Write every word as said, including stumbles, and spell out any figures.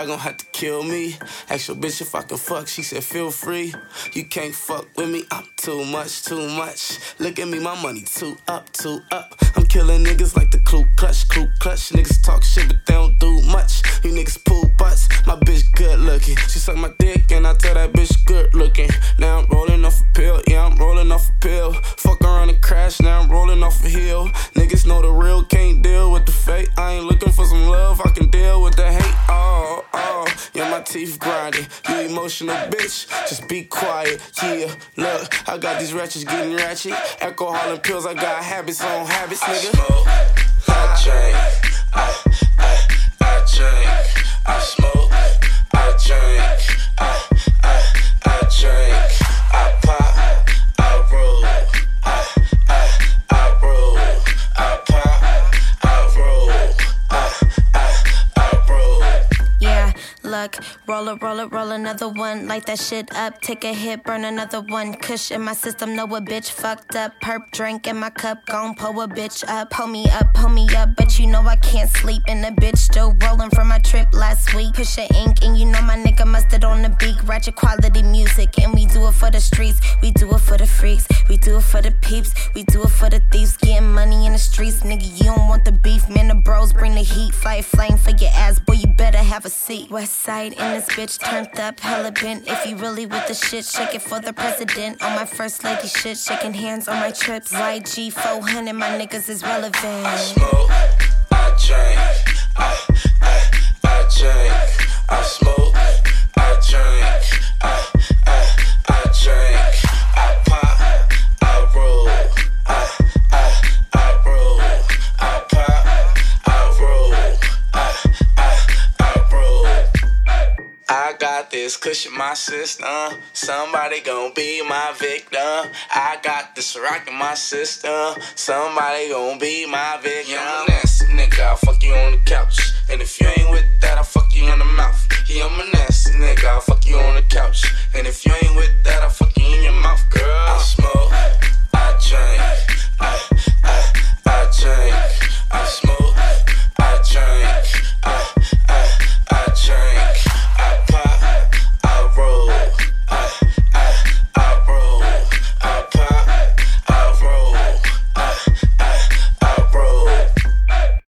gon' have to kill me. Ask your bitch if I can fuck, she said feel free. You can't fuck with me, I'm too much, too much. Look at me, my money too up, too up. I'm killing niggas like the Ku Klux, Ku Klux. Niggas talk shit but they don't do much. You niggas pull butts, my bitch good looking. She suck my dick and I tell that bitch good looking. Now I'm rolling off a pill, yeah I'm rolling off a pill. Fuck around and crash, now I'm rolling off a hill. Niggas know the real, can't deal with the fake. I ain't looking for some love, I can deal with the hate. Oh, oh, yeah my teeth grinding. You emotional bitch, just be quiet. Yeah, look, I got these ratchets getting ratchet. Alcohol and pills, I got habits on habits, nigga. I smoke, I drink, I, I, I drink. I smoke, I drink, I, I, I drink. I pop, I roll, I, I, I roll. I pop, I roll, I, I, I roll. Yeah, look, roll it, roll it, roll another one. Light that shit up, take a hit, burn another one. Kush in my system, know a bitch fucked up. Perp drink in my cup, gon' pull a bitch up. Pull me up, pull me up, but you know I can't sleep. And the bitch still rolling from my trip last week. Push a ink, and you know my nigga mustard on the beat. Ratchet quality music, and we do it for the streets. We do it for the freaks, we do it for the peeps. We do it for the thieves, getting money in the streets. Nigga, you don't want the beef, man, the bros bring the heat. Fight flame for your ass, boy, you better have a seat. West side in this bitch turned up, hella bent. If you really with the shit, shake it for the president. On my first lady shit, shaking hands on my trips. Y G four hundred, my niggas is relevant. I smoke, I drink, I, I, I drink. I smoke, I drink, I, I, I drink. I pop, I roll, I, I, I roll. I pop, I roll, I, I, I roll. I got this cushion in my system. Somebody gon' be my victim. I got this rock in my system. Somebody gon' be my victim. Yeah, I'm a nasty nigga, I'll fuck you on the couch. And if you ain't with